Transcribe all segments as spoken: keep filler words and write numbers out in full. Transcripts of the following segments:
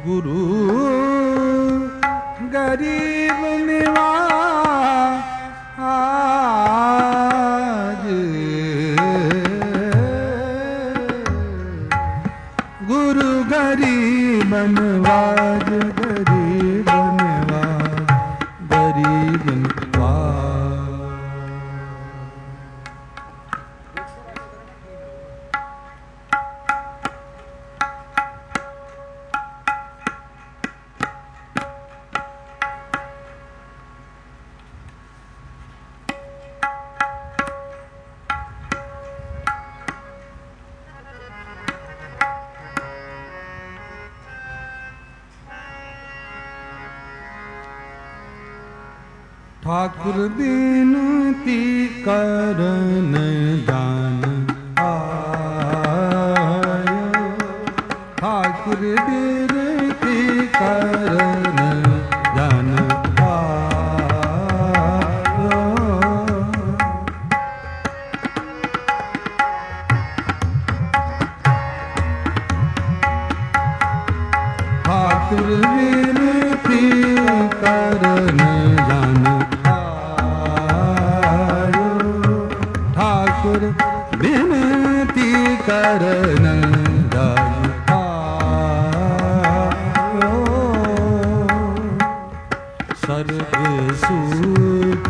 गुरु गरीब निवाज, गुरु गरीब निवाज, गरीब निवाज, गरीब निवाज। ठाकुर बिनती करन जान आयो, ठाकुर बिनती करन जान आयो, ठाकुर बिनती करन जान बिनती करन जान आयो, सर्व सुख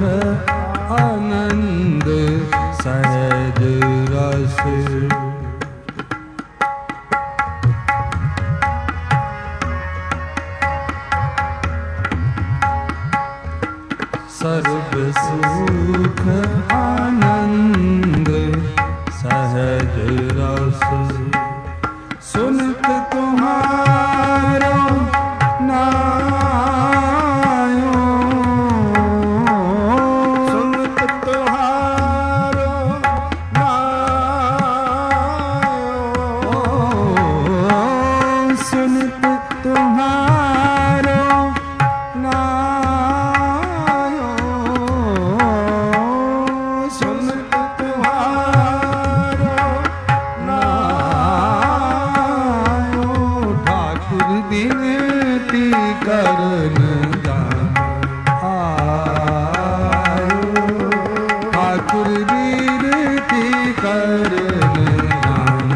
आनंद सहज रस, सर्व सुख आनंद सहज रस, सुनत तुम्हारो नायो, सुनत तुम्हारो नायो, सुनत तुम्हारो नायो, सुनत तुम्हारो नायो, ठाकुर बिनती करन जान आयो, ठाकुर बिनती करन जान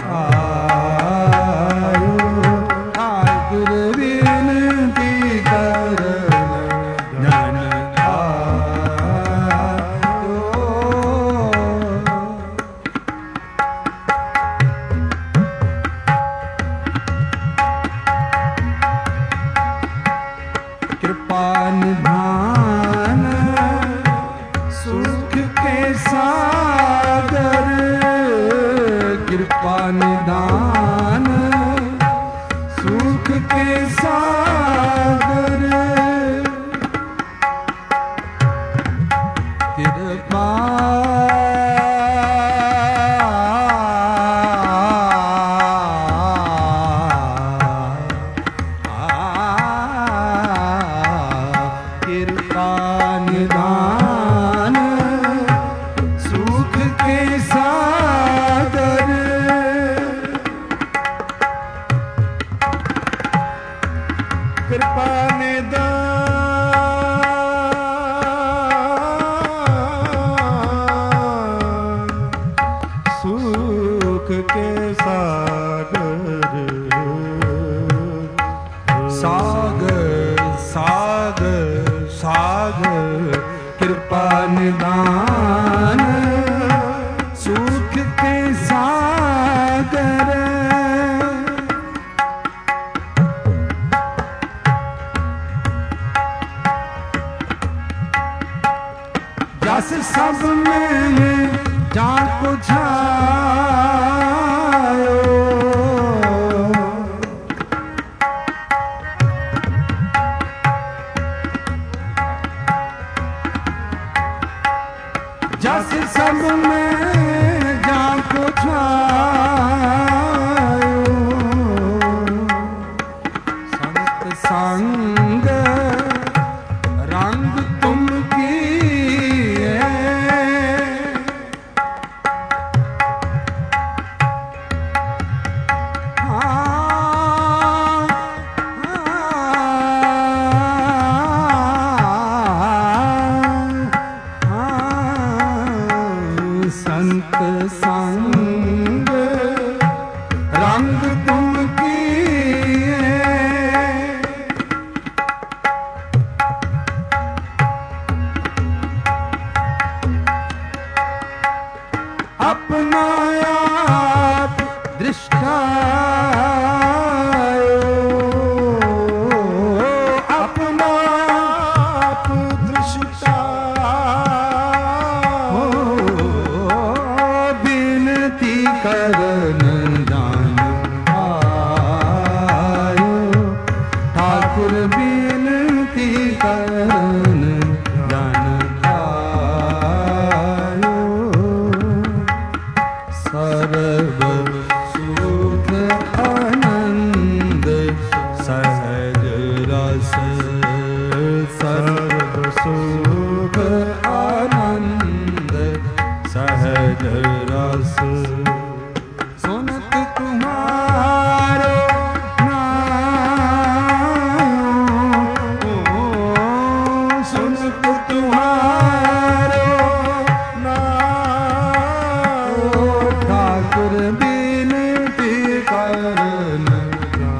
आयो, ठाकुर बिनती करन जान आयो। कृपा निधान सुख के सागर, कृपा निधान सुख के सागर, कृपा कृपा निधान सुख के सागर, कृपा निधान सुख के सागर, सागर सागर सागर, कृपा निधान सुख के सागर, जस सब में जाको छायो,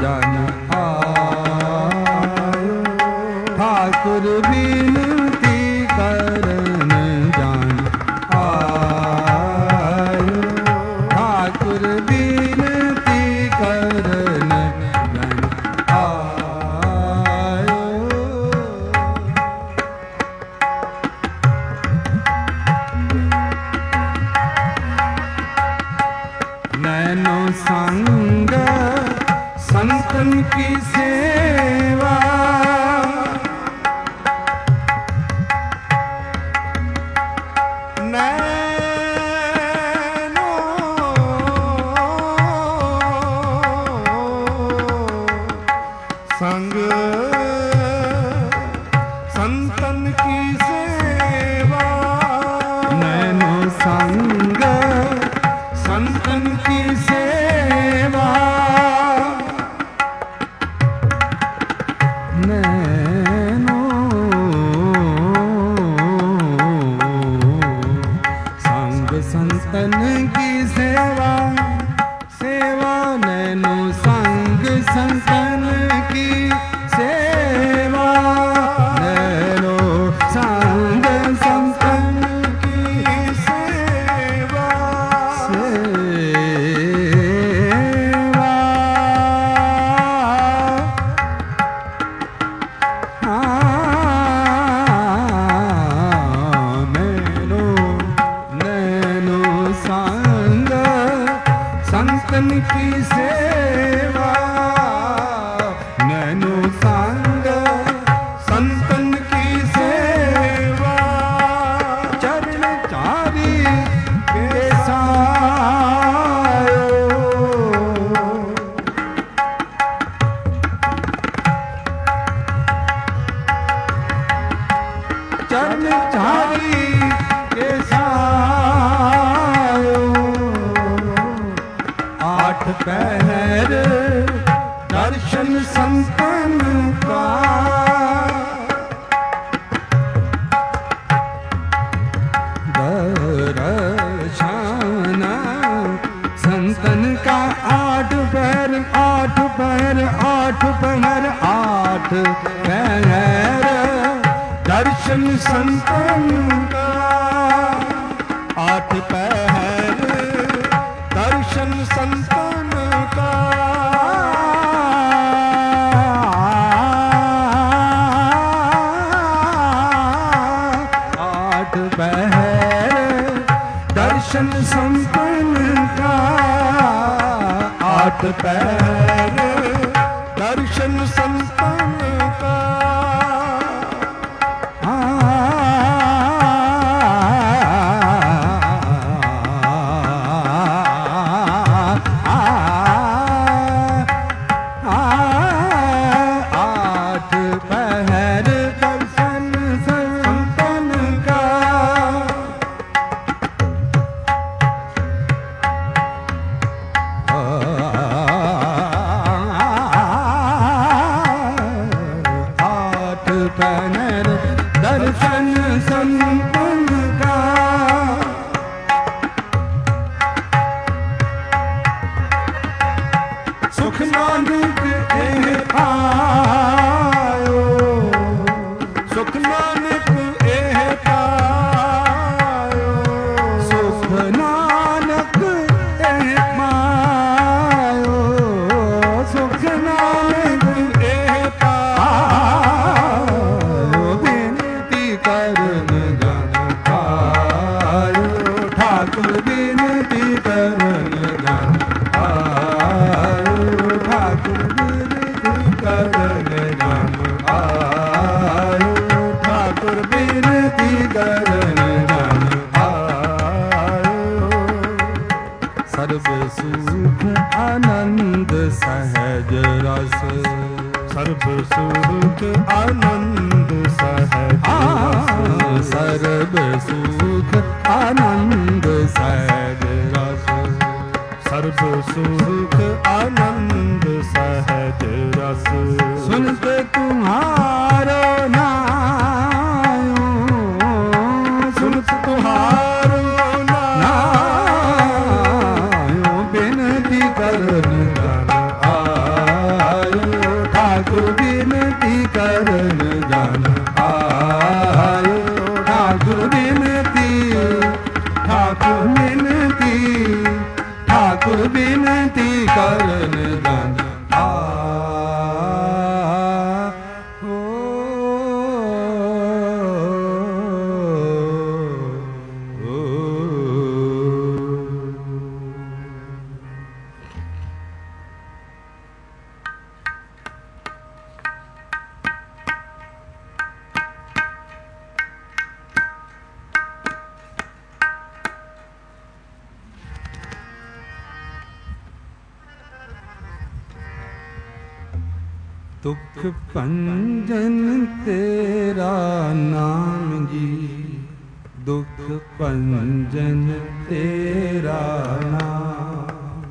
जन आयो, ठाकुर बिनती करन जन आयो, ठाकुर बिनती करन जन आयो। नैनो संग संतन की सेवा, नैनो संग संतन की सेवा, नैनो संग संतन की सेवा, नैनो संग संतन की सेवा, सेवा नैनो संग संतन की सेवा, नैनो संग संतन की सेवा, सेवा नैनो नैनो संग संतन की सेवा, नैनो संग संतन की सेवा, चरण चारी के सायो, चरण चारी के सायो, आठ पहर दर्शन संतन का, दर्शन संतन का, आठ पहर आठ पहर आठ पहर आठ पहर दर्शन संतन का, आठ पहर दर्शन संतन का, आठ पहर दर्शन संतन का, आठ पहर दर्शन संतन का, आठ पहर दर्शन संतन का, आठ पहर दर्शन संतन का, सुख नानक एह पायो, सुख नानक एह पायो, सुख नानक एह पायो, सुख नानक एह पायो, बिनती करन जन आयो, ठाकुर बिनती करन जन आयो, ठाकुर बिनती करन जन आयो, ठाकुर बिनती करन जन आयो। सर्व सुख आनंद सहज रस, सर्व सुख आनंद सहज रस, सर्व सुख आनंद सहज रस, सर्व सुख आनंद सहज रस, सुनते तुम्हारो नायो, सुनते तुम्हारो नायो, बिनती करन जन आयो, दुख भंजन तेरा नाम जी, दुख भंजन तेरा नाम।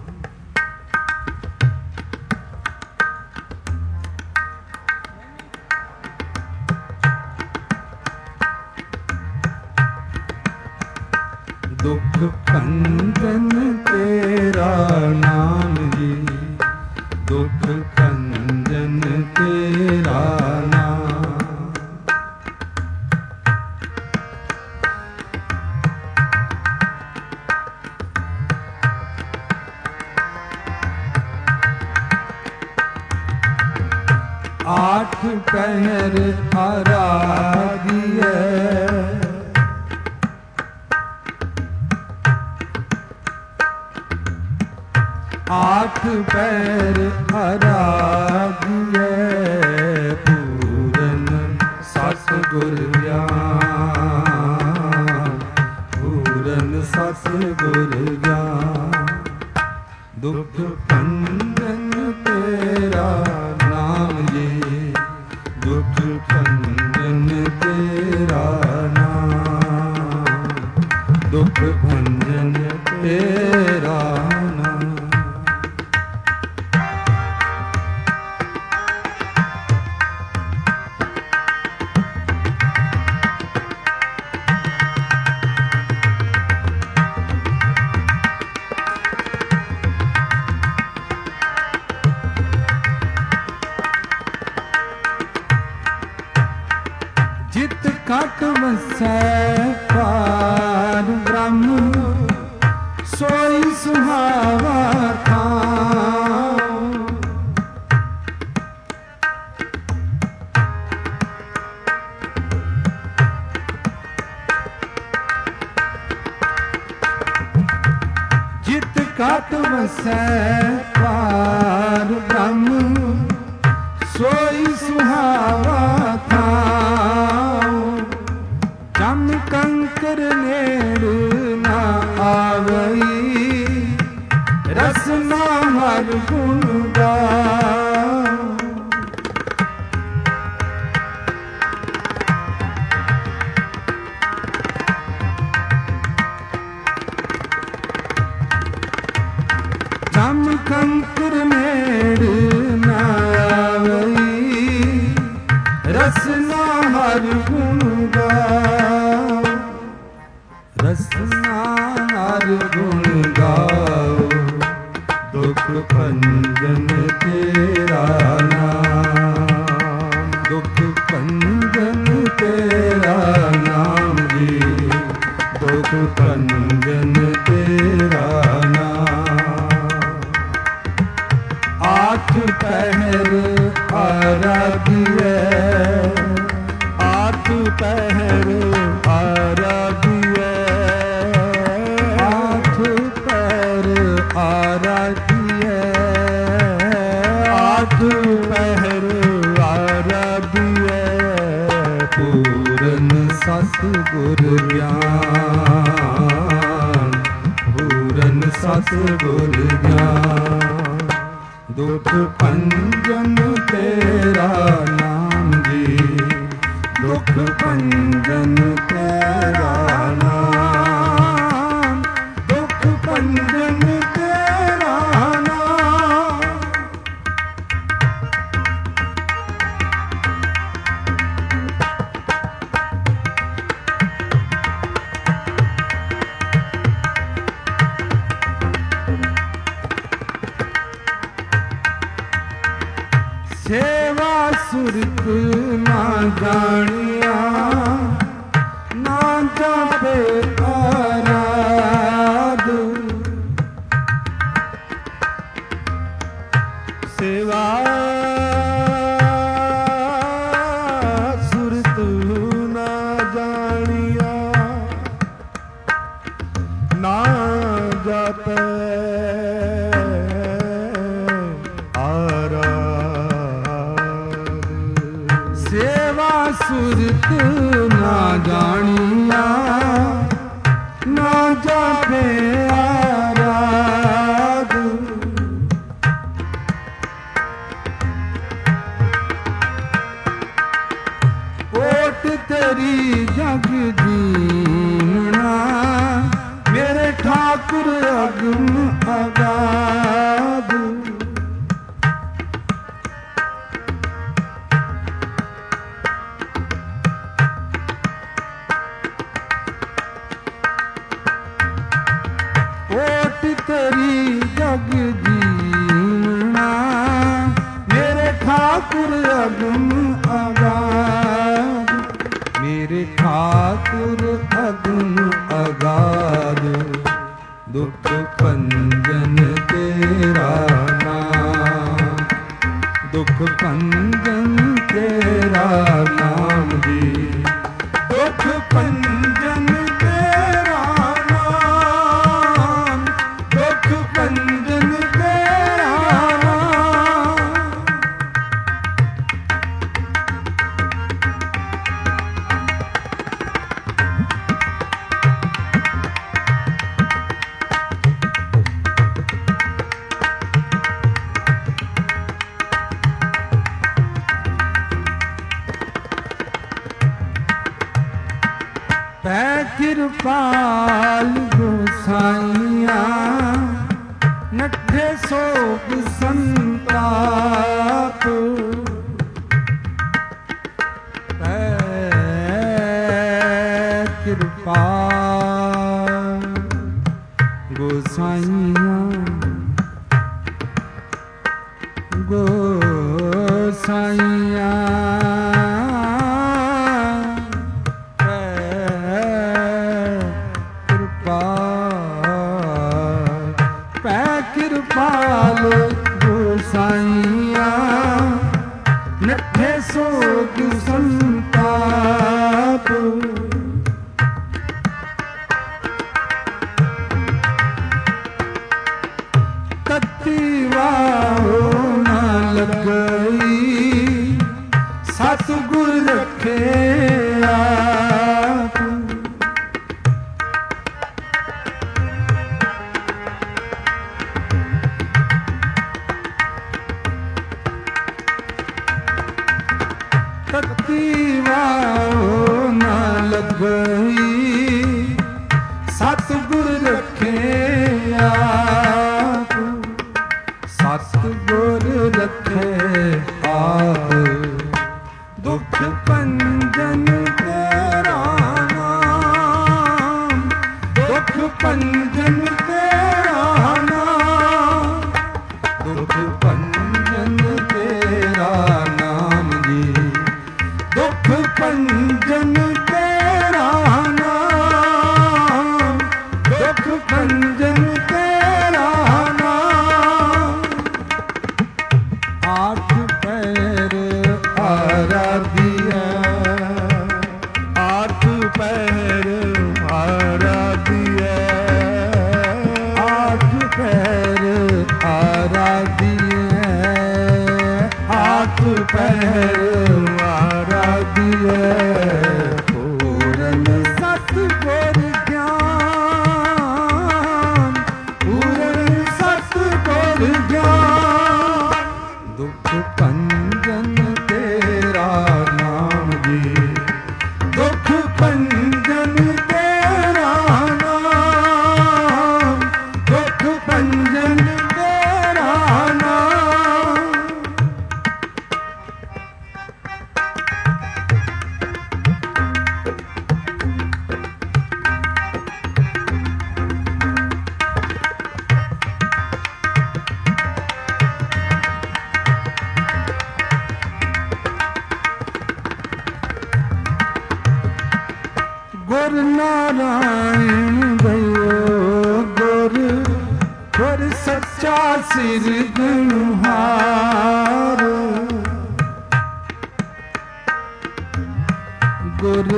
दुख भंजन तेरा नाम जी, दुख भंजन तेरा नाम। आठ पहर आराधिए, आठ पैर आराधिए, पूरन सतगुर ज्ञान, पूरन सतगुर ज्ञान। दुख भंजन तेरा नाम जी, दुख भंजन तेरा नाम, दुख भंजन तेरा नाम। जित घट वसै पार ब्रह्म, सोई सुहावा ठाम। जित घट वसै पार ब्रह्म, सोई सुहावा ठाम। जम कंकर नेड़ न आवई, रसना हर गुण गाओ। जम कंकर नेड़ न आवई, रसना हर गुण गाओ। रसना हर गुण गाओ, दुख भंजन तेरा नाम, दुख भंजन तेरा नाम जी, दुख भंजन तेरा नाम। आठ पहर आराधिए, आठ पहर आराधिए, आठ पैर आराधिए, आठ पहर आराधिए, पूरन सतगुर ज्ञान, पूरन सतगुर ज्ञान। दुख भंजन तेरा नाम जी, दुख भंजन तेरा नाम, दुख भंजन तेरा नाम। सेवा सुरत ना जानिया, ना जापे आराध। सेवा सुरत ना जानिया, ना जापे सेवा सुरत ना जानिया, ना जापे आराध। ਤੇਰੀ ਜਗ ਜੀਵਣਾ, ਮੇਰੇ ਠਾਕੁਰ ਅਗਮ ਅਗਾਧ। ਓਟ ਤੇਰੀ ਜਗ ਜੀਵਣਾ, ਮੇਰੇ ਠਾਕੁਰ ਅਗਮ ਅਗਾਧ, ਮੇਰੇ ਠਾਕੁਰ ਅਗਮ ਅਗਾਧ। ਦੁਖ ਭੰਜਨ ਤੇਰਾ ਨਾਮ, ਦੁਖ ਭੰਜਨ ਤੇਰਾ ਨਾਮ ਜੀ, ਦੁਖ ਭੰਜਨ ਤੇਰਾ ਨਾਮ, ਦੁਖ ਭੰਜਨ ਤੇਰਾ ਨਾਮ। ਪੈ ਕਿਰਪਾਲ ਗੋਸਾਈਆਂ, ਨੱਠੇ ਸੋਗ ਸੰਤਾਪ। ਪੈ ਕਿਰਪਾਲ ਗੋਸਾਈਆਂ, ਗੋਸਾਈਆਂ ਕਿਰਪਾਲ ਗੋਸਾਈਆਂ, ਨੱਠੇ ਸੋਗ ਸੰਤਾਪ। ਤਤੀ ਵਾਹੋ ਨਾ ਲੱਗਈ, ਸਤਿਗੁਰ ਰੱਖੇ ਆਪ। ਤਤੀ ਵਾਹੋ ਨਾ ਲੱਗਈ, ਸਤਿਗੁਰ ਰੱਖੇ ਆਪ, ਸਤਿਗੁਰ ਰੱਖੇ ਆਪ। ਦੁਖ ਭੰਜਨ ਤੇਰਾ ਨਾਮ, ਦੁਖ ਭੰਜਨ ਤੇਰਾ ਨਾਮ, ਦੁਖ ਭੰਜਨ ਤੇਰਾ ਨਾਮ ਜੀ, ਦੁਖ ਭੰਜਨ ਤੇਰਾ ਨਾਮ, ਦੁਖ ਭੰਜਨ ਤੇਰਾ ਨਾਮ। ਆਠ ਪੈਰ ਆਰਾਧਿਆ, ਆਠ ਪੈਰ ਆਰਾਧਿਆ, ਆਠ ਪੈਰ ਆਰਾਧਿਆ, ਆਠ ਪੈਰ ਪੂਰਨ ਸਤਿਗੁਰ ਗਿਆਨ, ਪੂਰਨ ਸਤਿਗੁਰ ਗਿਆਨ। ਦੁਖ ਭੰਜਨ ਤੇਰਾ ਨਾਮ ਜੀ, ਦੁਖ ਭੰਜਨ ਤੇਰਾ ਨਾਮ, ਦੁਖ ਭੰਜਨ ਤੇਰਾ ਨਾਮ। ਗੁਰ ਨਾਰਾਇਣ ਦਇਓ ਗੁਰ, ਗੁਰ ਸੱਚਾ ਸਿਰਜਣਹਾਰ। ਗੁਰ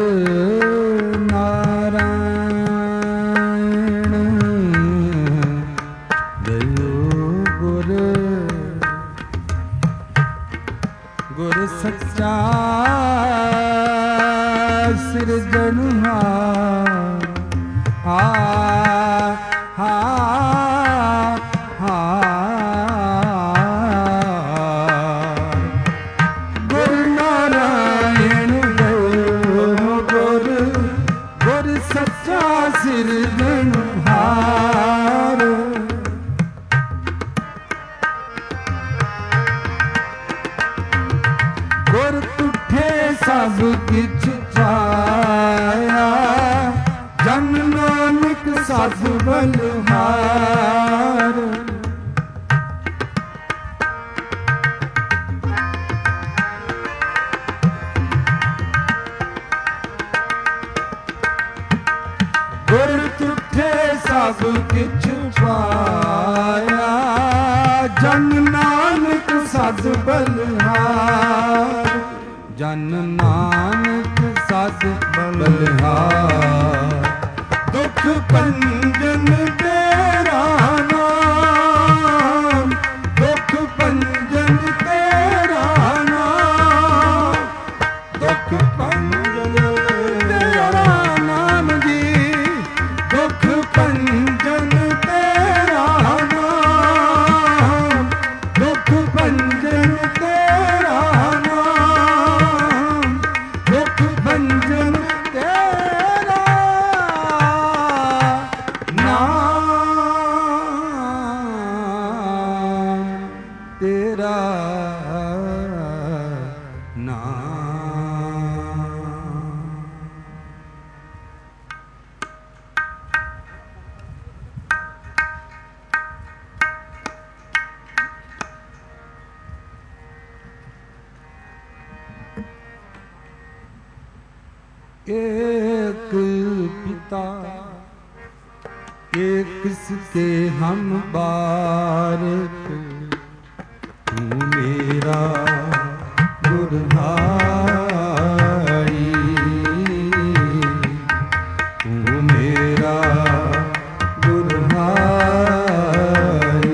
ਨਾਰਾਇਣ ਦਇਓ ਗੁਰ, ਗੁਰ ਸੱਚਾ ਸਿਰਜਣਹਾਰ। ਹਾ ਹਾ ਹਾ ਗੁਰ ਨਾਰਾਇਣ ਦਇਓ ਸਭ ਕਿਛ ਪਾਇਆ, ਜਨ ਨਾਨਕ ਸਾਧ ਬਲਿਹਾਰ। ਗੁਰ ਤੁਠੇ ਸਭ ਕਿਛ ਪਾਇਆ, ਜਨ ਨਾਨਕ ਸਾਧ ਬਲਿਹਾਰ। ਜਨ ਨਾਨਕ ਸਾਧ ਬਲਿਹਾਰ, ਦੁਖ ਭੰਜਨ ਤੇਰਾ ਨਾਮ, ਦੁਖ ਭੰਜਨ ਤੇਰਾ ਨਾਮ, ਦੁਖ ਭੰਜਨ ਤੇਰਾ ਨਾਮ ਜੀ, ਦੁਖ ਭੰਜਨ ਤੇਰਾ ਨਾਮ, ਦੁਖ ਭੰਜਨ ਤੇਰਾ ਨਾਮ, ਦੁਖ ਭੰਜਨ ਤੇਰਾ ਨਾਮ, ਤੇਰਾ ਨਾਮ। एक पिता एक किसके हम बारक, तू मेरा गुरहारी, तू मेरा गुरहारी।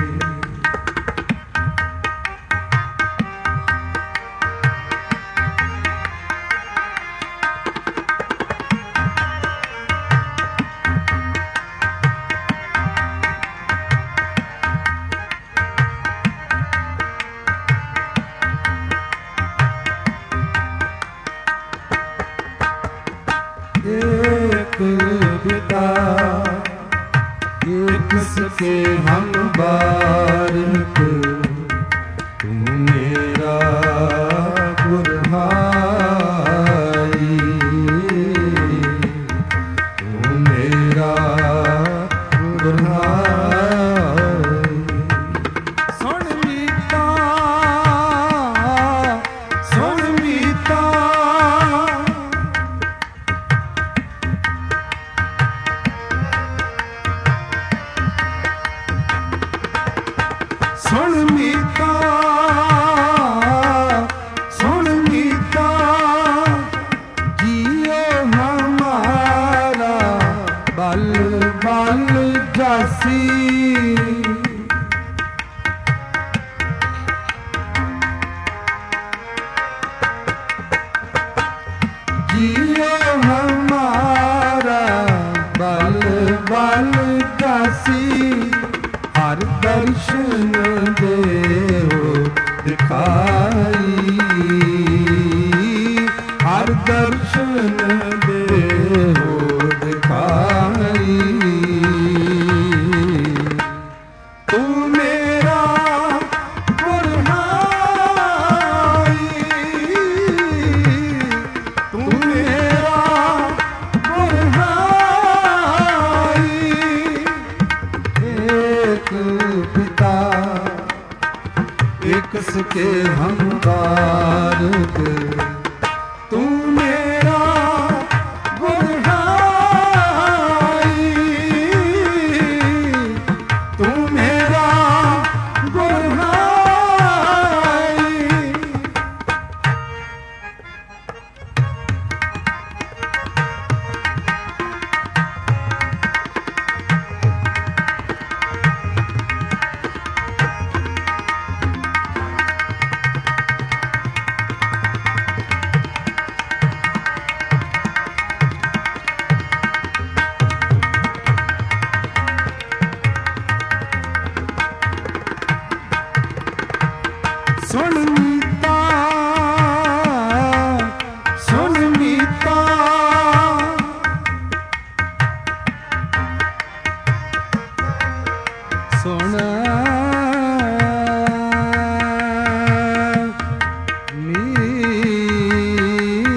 एक पिता एक किसके हम बारक, तुम मेरा गुरहारी, तुम मेरा गुरहारी। सुन मीता सुन मीता, सुन मीता सुन मीता, जियो हमारा बल बल जासी, जियो हमारा बल बल जासी। हर दर्शन देहो दिखाई, हर दर्शन देहो दिखाई। तू मेरा गुरहारी, तू मेरा गुरहारी। एक पिता एक सके हम बारक, तू मेरा गुरहारी, तू मेरा गुरहारी। सुन मीता सुन मीता, सुन मीता।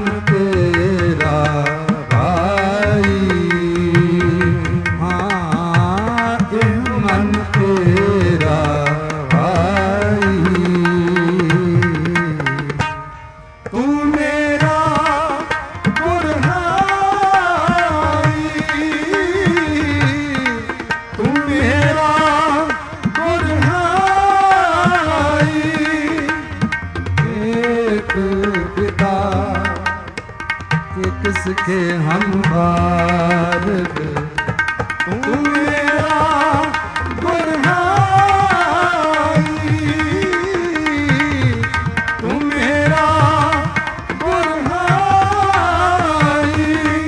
तेरा भाई, हाँ एह मन तेरा भाई। तू मेरा गुरहाई, तू मेरा गुरहाई। एक पिता के किसके हम बारग, तू मेरा गुरहाई, तू मेरा गुरहाई।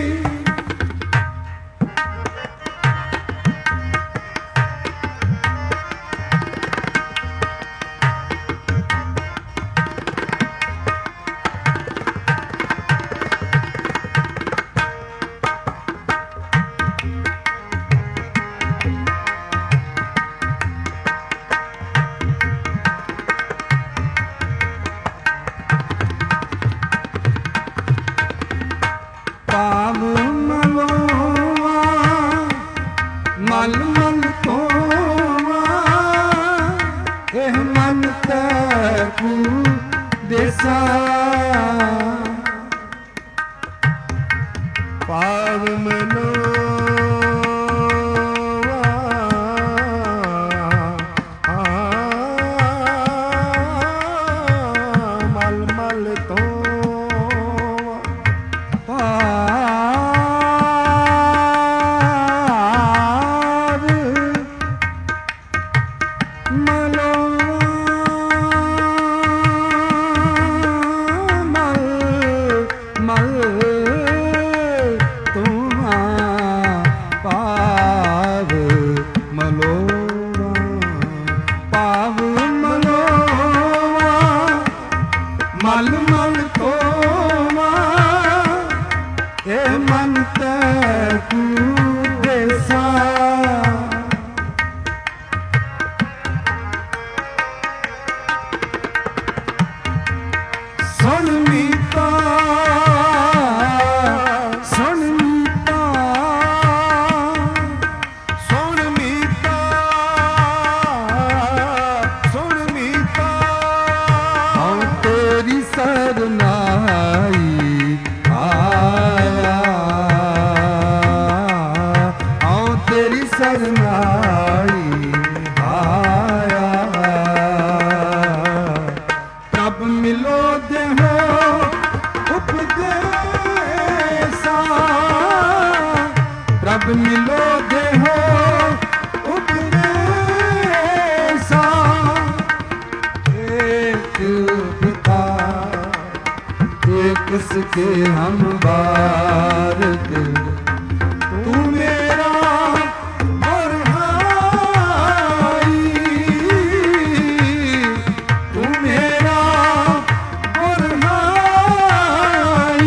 पाव मलोवा मल मल तोवा, एह मन तैकू देसा। पाव मलोवा मल मल तोवा, पार मलोवा मल मल तुमा, पाव मलोवा पाव मलोवा मल मल तोवा, ए मन तैकू देसा। सुन मीता सुन मीता सुन मीता सुन मीता, हाँ तेरी सरनाई आया, हाँ तेरी सरनाई आया। प्रभ मिलो देहो उपदेसा, प्रभ मिलो देहो उपदेसा। एक पिता एक किसके हम बारग, तू मेरा गुरहाई, तू मेरा गुरहाई।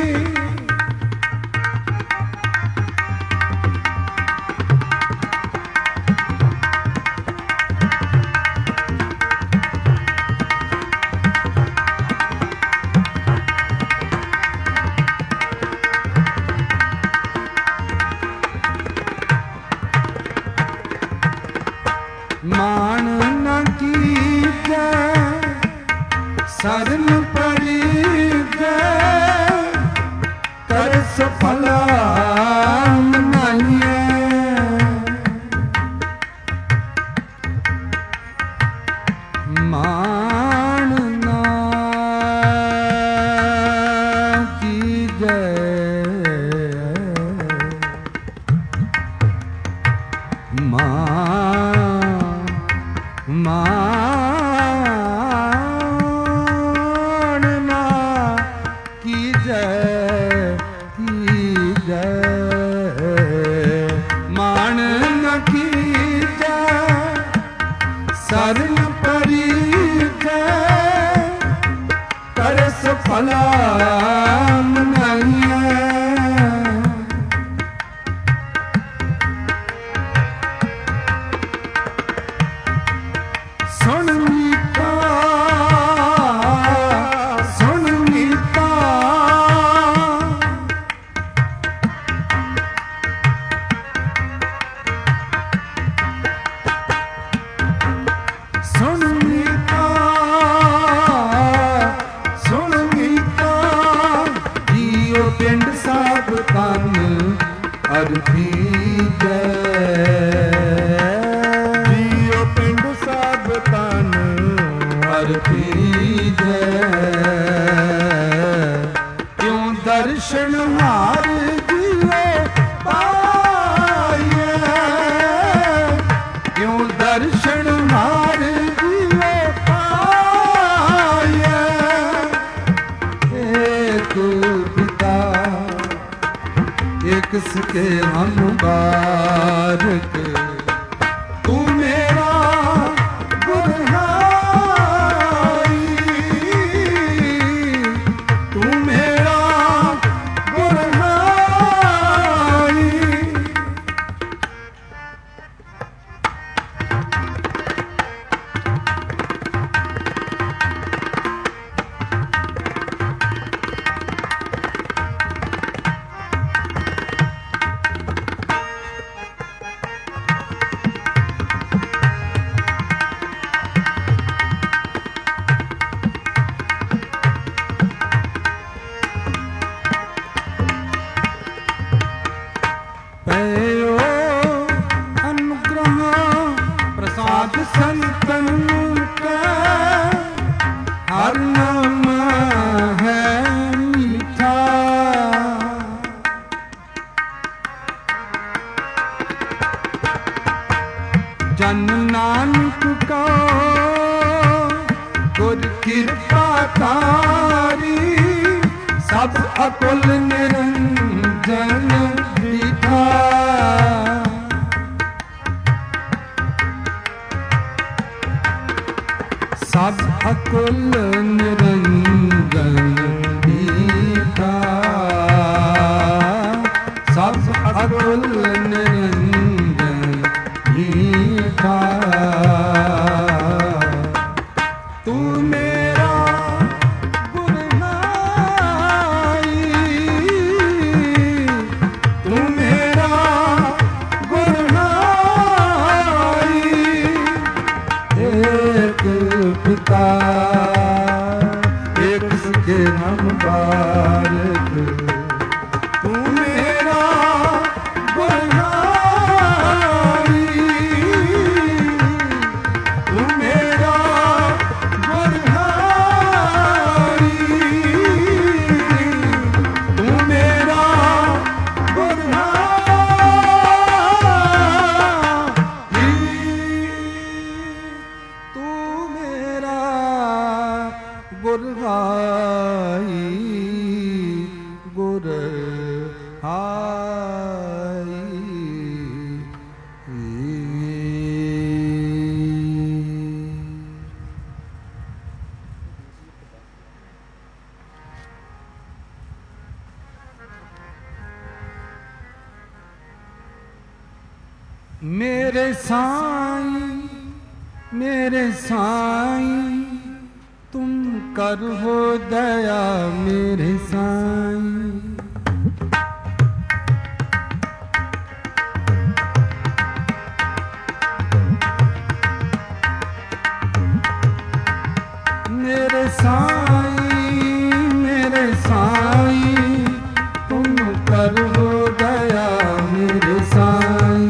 मान न कीजे सरन परीजे, कर सफला मनाइए। मान न कीजे मान मान ना कीजे कीजे, मान न कीजे सरन परीजे, कर सफला मनाइए। सुन मीता सुन मीता पिंड सब तन अर्थी जियो पिंड सब तन अर्थी क्यों दर्शन हार जियो पाए क्यों दर्शन हार जियो पाए एक पिता एक सके हम बारक तू मेरा गुरहाई तू मेरा गुरहाई पयो अनुग्रह प्रसाद संतन का हर नाम है मीठा जन नानक को गुर कृपा तारी सब अकुल निरंजन दिठा सब अकुल निरंजन दिठा सब अकुल निरंजन दिठा तू मेरा एक सके हम बारक तू मेरा गुरहाई तू मेरा गुरहाई तू मेरा गुरहाई तू मेरा गुरहाई गुरहाई मेरे साईं मेरे साईं तुम करो दया मेरे साईं मेरे साईं मेरे साईं तुम करो दया मेरे साईं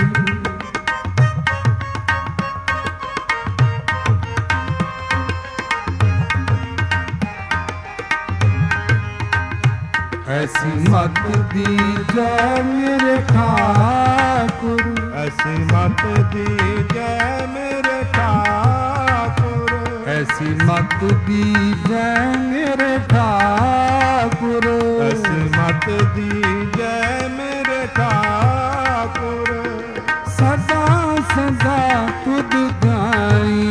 ऐसी मत दीजिए मेरे ठाकुर ऐसी मत दीजिए मेरे ठाकुर ऐसी मत दीजिए मेरे ठाकुर ऐसी मत दीजिए मेरे ठाकुर सदा सदा तुद गाई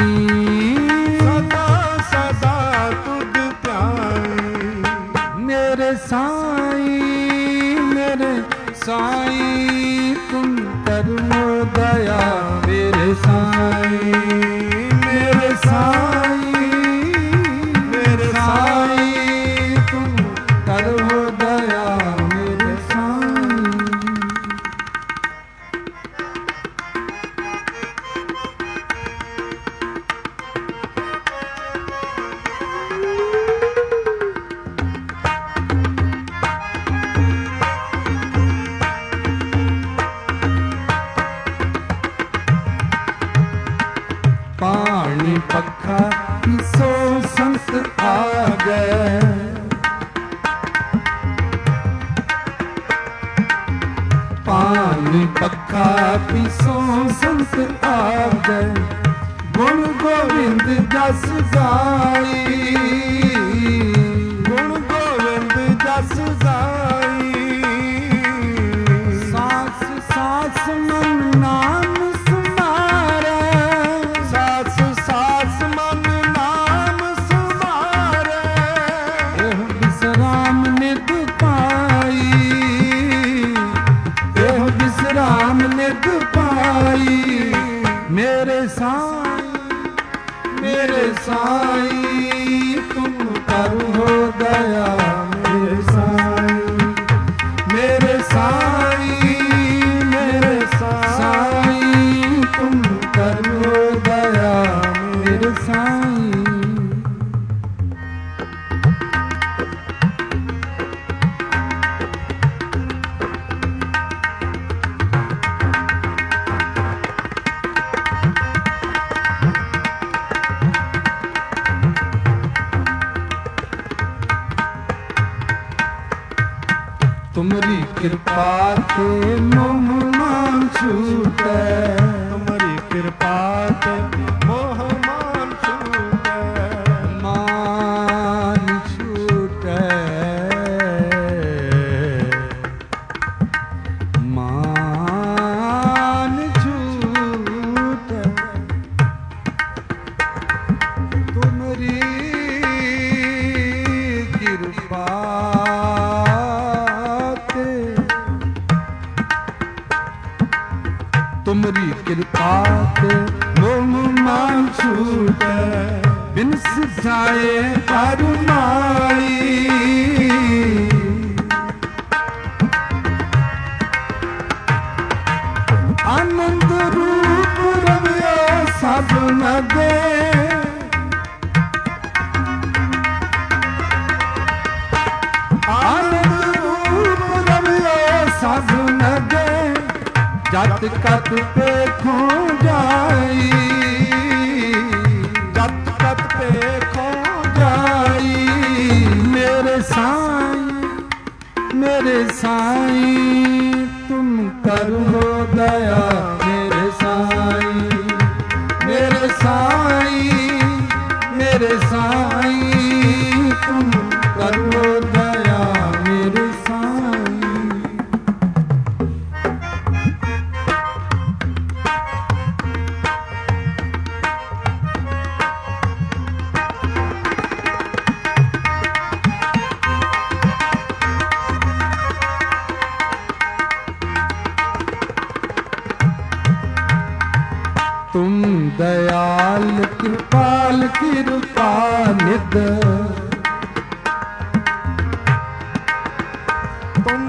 सदा सदा तुद ध्याई मेरे साईं मेरे साईं तुम करो दया मेरे साईं मेरे साईं मेरे साईं तुम करो दया मेरे साईं आपी सो संत आवे गुण गोविंद जस गाई गुण गोविंद जस गाई सास सास मन नाम सुमारे सास सास मन नाम सुमारे एह विश्राम निध पाई एह विश्राम निध पाई मेरे साईं मेरे साईं तुम करो दया मेरे साईं मेरे साईं मेरे साईं तुम करो दया मेरे साईं। तुमरी कृपा ते मोह मान छूटे तुम्हारी कृपा ते मोह मान छूटे मान छूटे मान छूटे तुमरी कृपा तुमरी कृपा ते मोह मान छूटे बिन सिधाए करुणाई आनंद रूप रवियो सब न दे आनंद रूप रवियो सब न दे जत कत देखो जाई जत कत देखो जाई मेरे साईं मेरे साईं तुम करो दया मेरे साईं मेरे साईं मेरे साईं तुम करो दया मेरे साईं। तुम दयाल कृपाल कृपा निध तुम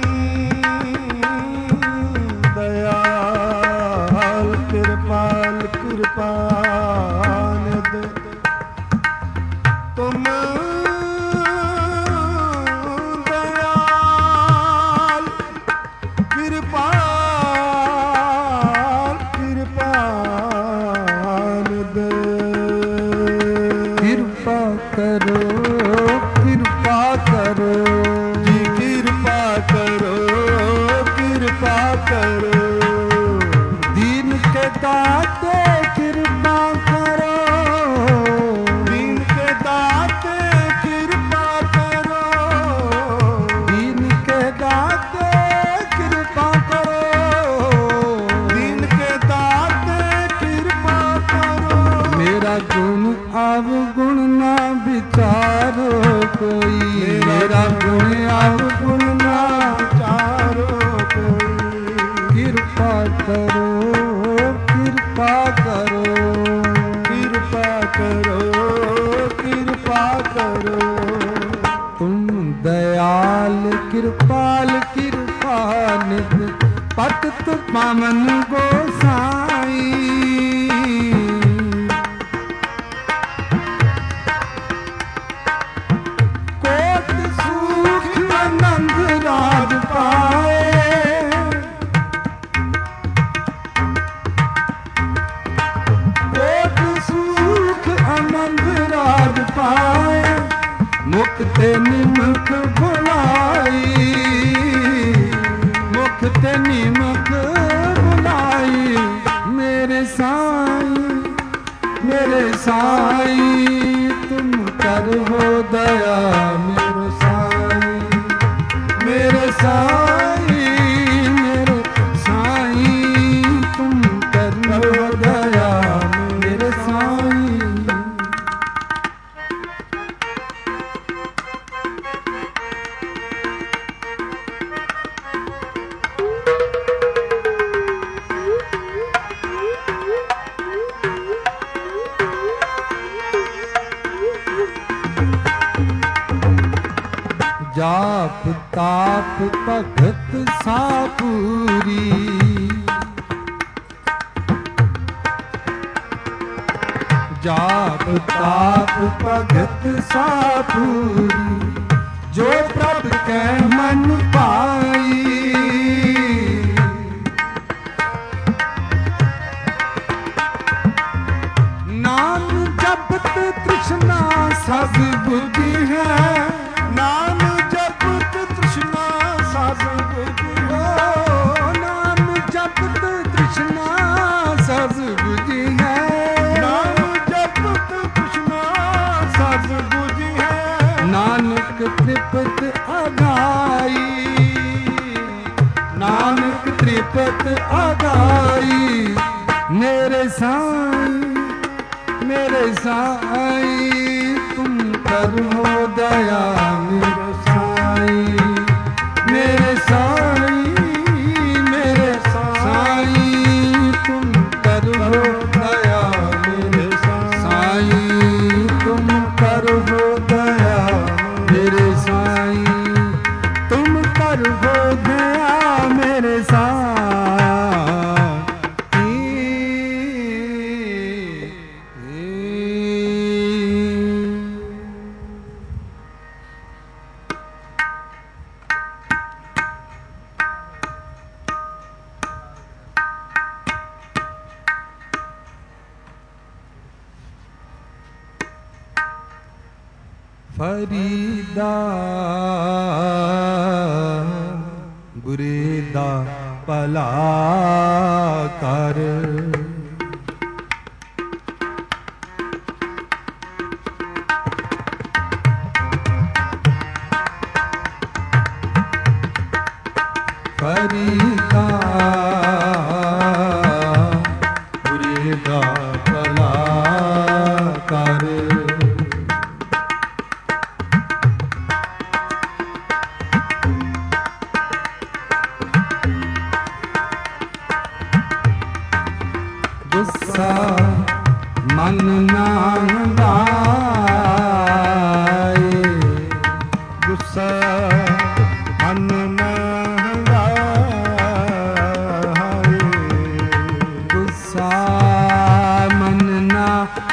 दयाल कृपाल कृपा निध तुम दयाल कृपाल कृपा निध कृपा करो कृपा करो जी कृपा करो कृपा करो दीन के दाते कृपा करो दीन के दाते कृपा करो दीन के दाते कृपा करो दीन के दाते कृपा करो मेरा गुण अवगुण ना विचारो कोई मेरा गुण अवगुण ना चारो कोई कृपा करो कृपा करो कृपा करो कृपा करो तुम दयाल कृपाल कृपा निध पतित पावन गोसाई कोट सुख आनंद राज पाए कोट सुख आनंद राज पाए मुक्ते निमक भुलाई मुक्ते निमक भुलाई साईं मेरे साईं तुम करो दया मेरे साईं। जाप ताप भगत सापूरी जाप ताप भगत सापूरी जो प्रभ के मन पाई। नाम जपत तृष्णा सब बुद्धि है नाम जपत तृष्णा सब बुद्धि है नाम जपत तृष्णा सब बुद्धि है नाम जपत तृष्णा सब बुद्धि है। नानक त्रिपत अगाई नानक त्रिपत अगाई मेरे साईं मेरे साईं तुम करो दया मेरे साईं मेरे साईं मेरे साईं तुम करो दया मेरे साईं तुम करो दया मेरे साईं तुम करो दया मेरे साईं। फरीदा बुरे दा भला कर फरीदा बुरे दा भला कर गुस्सा मन ना लाए गुस्सा मन ना लाए गुस्सा मन ना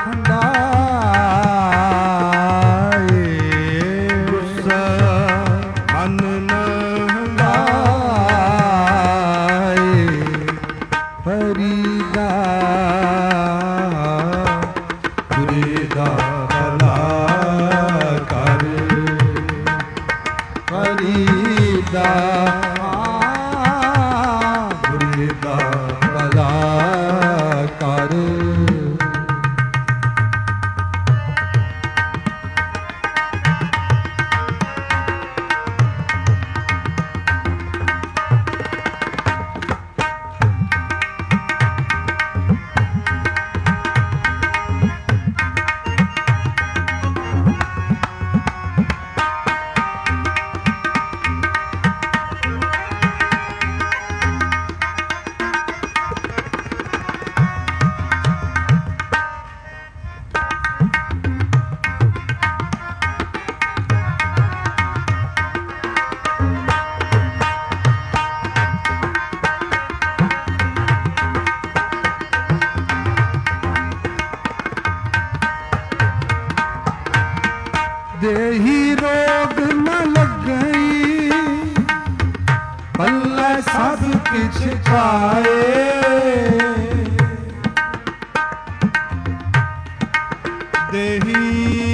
लाए गुस्सा मन ना लाए फरीदा फरीदा भला कर फरीदा फरीदा भला कर। देही रोग न लग गई पल्ला सब किछ पाए देही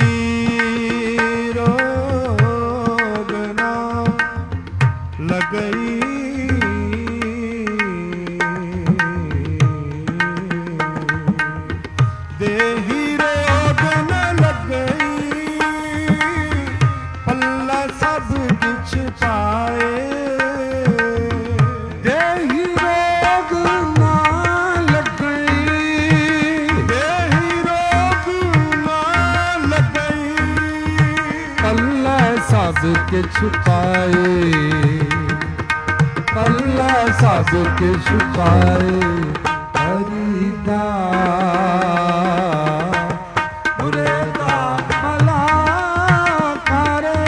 रोग न लग गई देही रोग न लग गई सब किछ पाए किछ पाए, पल्ला सब किछ पाए हरि दास बुरे दा भला करे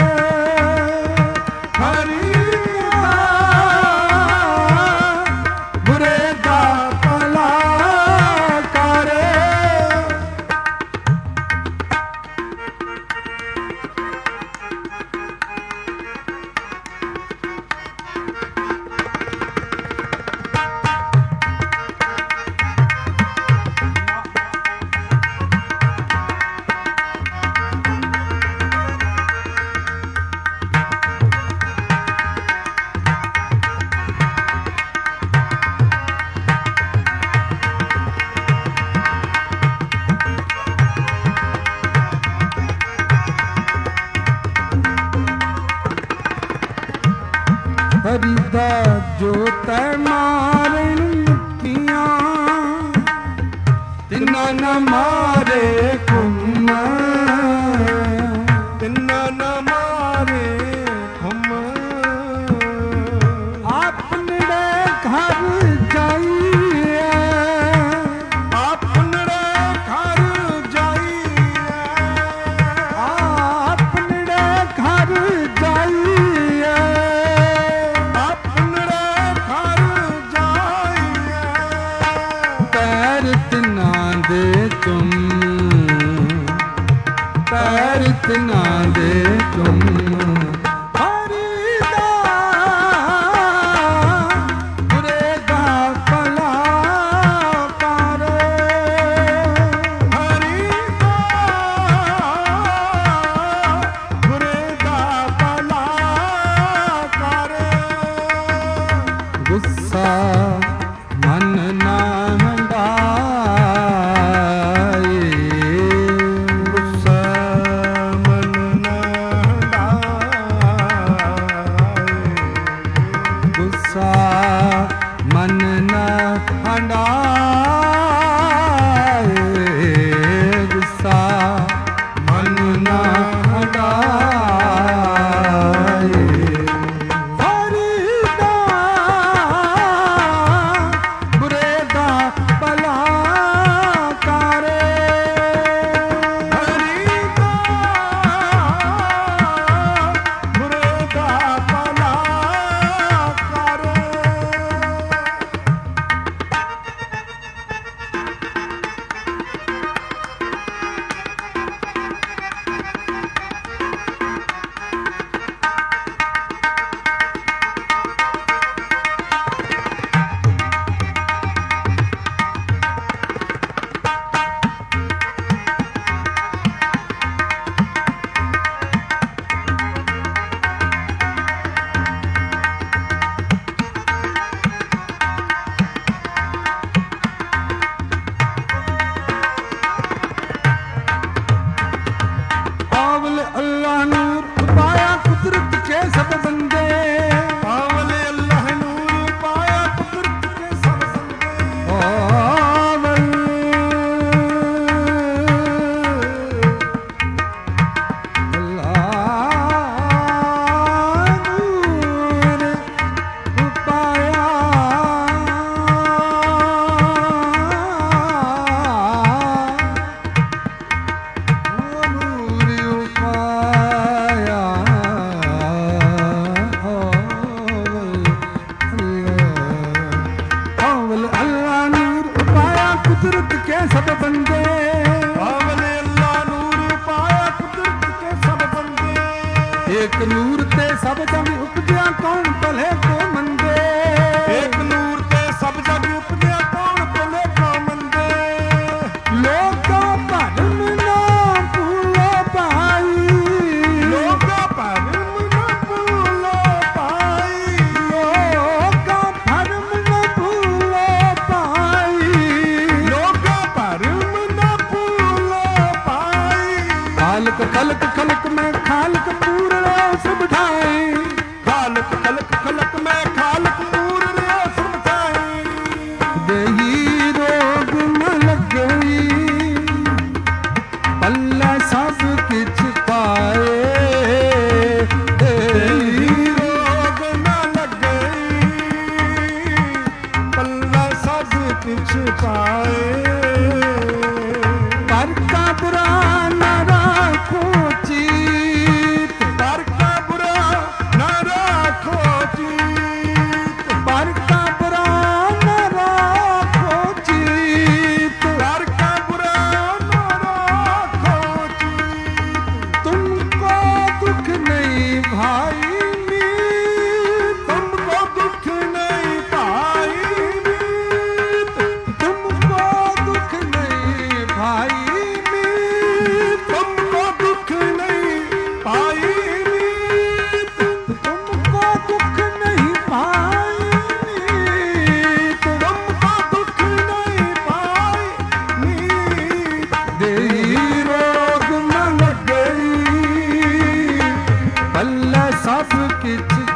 हरि दास बुरे दा भला करे। हरि दा जो तै मारन मुक्तियां तिन्ना न मारे कुम, तिन्ना न मारे खुम। अपने घर जाइए अपने घर जाइए अपने घर जाइए पैर तिना दे तुम, पैर तिना दे तुम हरि दास बुरे दा भला करे हरि दास बुरे दा भला करे। गुस्सा मन ना हंडाए, गुस्सा मन न हटाए, गुस्सा मन न हंडाए, गुस्सा मन न हंडाए हरि दास बुरे दा भला करे हरि दास बुरे दा भला करे।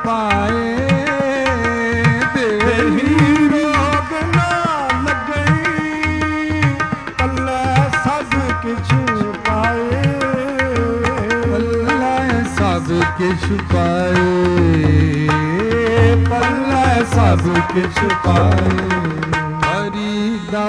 ਪਾਏ ਦੇਹੀ ਰੋਗ ਨਾ ਲੱਗਈ ਪੱਲੇ ਸਭ ਕਿਛ ਪਾਏ ਪੱਲੇ ਸਭ ਕਿਛ ਪਾਏ ਪੱਲੇ ਸਭ ਕਿਛ ਪਾਏ ਹਰੀ ਦਾ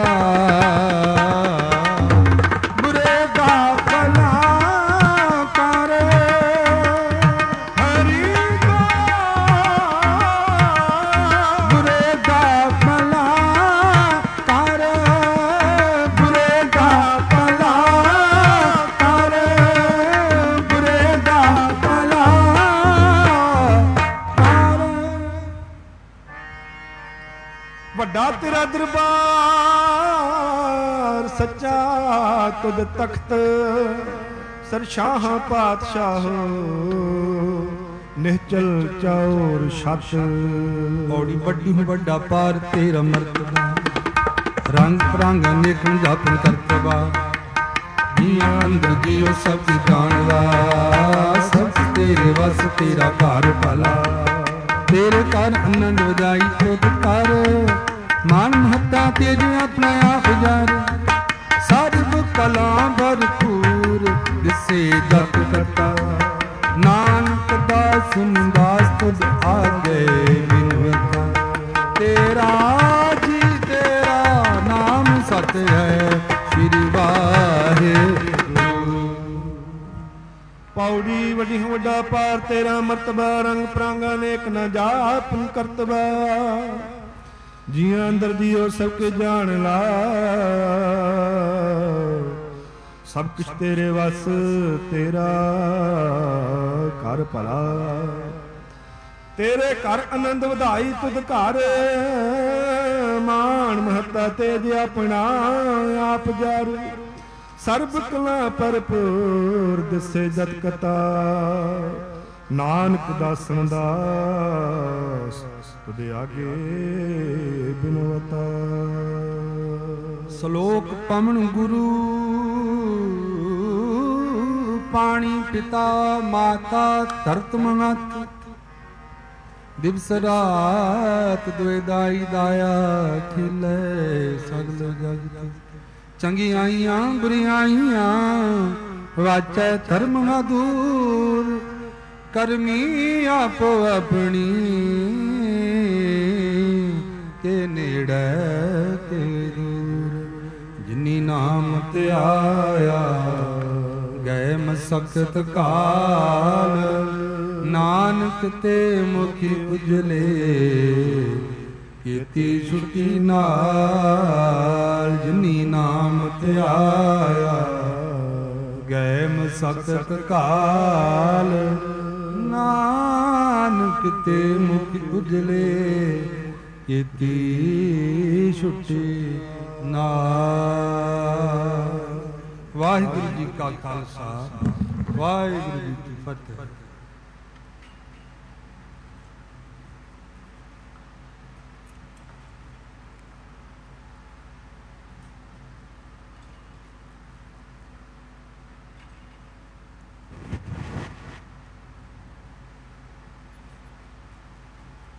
ਵੱਡਾ ਤੇਰਾ ਦਰਬਾਰ ਸੱਚਾ ਤੁਧ ਤਖਤ ਸਰਸ਼ਾਹ ਪਾਤਸ਼ਾਹ ਨਿਹਚਲ ਚੌਰ ਛਤ ਬੌੜੀ ਵੱਡੀ ਵੱਡਾ ਪਾਰ ਤੇਰਾ ਮਰਤਬਾ ਰੰਗ ਪ੍ਰੰਗ ਅਨੇਕਨ ਜਾਪਨ ਕਰਤਬਾ ਜੀਆਂ ਅੰਦਰ ਜੀਓ ਸਭ ਜਾਣਦਾ ਸਭ ਤੇਰੇ ਵਸ ਤੇਰਾ ਘਰ ਭਲਾ ਤੇਰੇ ਘਰ ਆਨੰਦ ਵਧਾਈ ਤੁਧ ਕਰ ਮਾਨ ਮਹੱਤਾ ਤੇਜ ਆਪਣਾ ਆਪ ਜਾਰ ਸਰਬ ਕਲਾ ਭਰਪੂਰ ਦਿਸੇ ਜਪ ਕਰਤਾ ਨਾਨਕ ਦਾਸ ਦਾਸ ਤੁਧ ਆਗੇ ਬਿਨਵਤਾ ਤੇਰਾ ਜੀ ਤੇਰਾ ਨਾਮ ਸਤ ਹੈ ਸ੍ਰੀ ਵਾਹਿਗੁਰੂ ਪੌੜੀ ਵੱਡੀ ਵੱਡਾ ਪਾਰ ਤੇਰਾ ਮਰਤਬਾ ਰੰਗ ਪ੍ਰਾਂਗ ਅਨੇਕ ਨ ਜਾਪਨ ਕਰਤਬਾ ਜੀਆਂ ਅੰਦਰ ਜੀਓ ਸਭ ਕੇ ਜਾਣ ਲਾ ਸਭ ਕੁਛ ਤੇਰੇ ਵਸ ਤੇਰਾ ਘਰ ਭਲਾ ਤੇਰੇ ਘਰ ਆਨੰਦ ਵਧਾਈ ਤੁਧ ਘਰ ਮਾਣ ਮਹੱਤਾ ਤੇਜ ਆਪਣਾ ਆਪ ਜਾਰੂ ਸਰਬ ਕਲਾ ਭਰਪੂਰ ਦਿਸੇ ਜਤ ਕਤਾ ਨਾਨਕ ਦਾਸਨ ਦਾਸ ਤੁਦੇ ਆਗੇ ਬਿਨਵਤਾ ਸ਼ਲੋਕ ਪਵਨ ਗੁਰੂ ਪਾਣੀ ਪਿਤਾ ਮਾਤਾ ਧਰਤ ਮਹਤ ਦਿਵਸ ਰਾਤ ਦੁਇ ਦਾਈ ਦਾਇਆ ਖਿਲੇ ਸਗਲ ਜਗਤ ਚੰਗਿਆਈਆਂ ਬੁਰਿਆਈਆਂ ਵਾਚੈ ਧਰਮ ਨਾ ਦੂਰ ਕਰਮੀ ਆਪੋ ਆਪਣੀ ਕੇ ਨੇੜੇ ਤੇ ਦੂਰ ਜਿਨੀ ਨਾਮ ਧਿਆਇਆ ਗਏ ਮਸਕਤ ਕਾਲ ਨਾਨਕ ਤੇ ਮੁਖੀ ਉਜਲੇ ਕੀਤੀ ਛੁਟੀ ਨਾਲ ਜਿਨੀ ਨਾਮ ਧਿਆਇਆ ਗਏ ਮਸਕਤ ਕਾਲ ਨਾਨਕ ਤੇ ਮੁਖ ਉਜਲੇ ਕੀਤੀ ਛੁਟੀ ਨਾਲ। ਵਾਹਿਗੁਰੂ ਜੀ ਕਾ ਖਾਲਸਾ ਵਾਹਿਗੁਰੂ ਜੀ ਕੀ ਫਤਿਹ।